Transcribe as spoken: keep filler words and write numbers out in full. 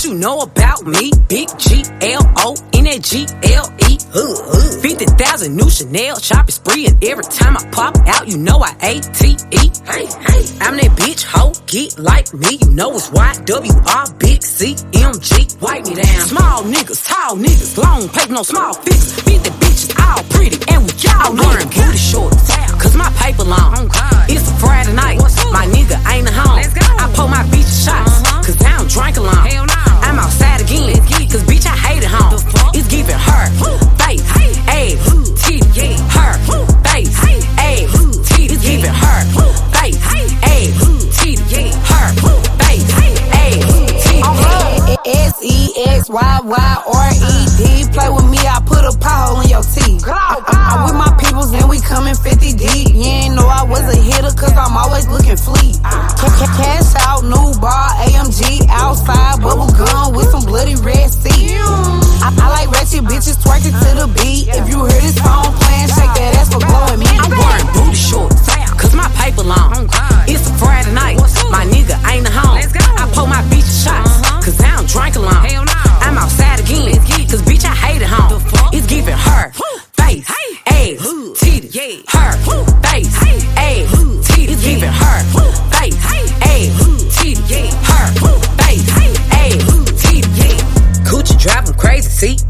you know about me? Big G L O N A G L E. fifty thousand new Chanel shopping spree, and every time I pop out, you know I A T E. Hey, hey, I'm that bitch hoe, get like me, you know it's Y W R, big C M G. Wipe me down. Small niggas, tall niggas, long paper, no small figures. fifty bitches, all pretty, and we all wearing booty shorts, cause my paper long. It's a Friday night, my nigga ain't at home. I pour my bitch shots, cause I don't drink alone. I'm outside again, cause bitch I hate it home. It's giving her face, ass, titty, her face, ass, titty. It's giving her face, ass, titty, her face, ass, titty. S E X Y Y R E D. Play with me, I put a pothole in your teeth. I'm with my peoples and we coming fifty deep. You ain't know I was a hitter, cause I'm always looking fleet. Cash out, new bar, A M G outside, bubble gum with some bloody red seat. I, I like ratchet bitches twerking to the beat. If you hear this song playing, shake that ass for blowing me. I'm wearing booty shorts, cause my paper long. It's a Friday night, my nigga ain't at home. I pour my bitch shots, cause I don't drink alone. I'm outside again, cause bitch I hate it home. It's giving her face, ass, titty, her face, ass, titty. It's giving her face, ass, titty, her face, ass, titty. Coochie drive 'em crazy, see?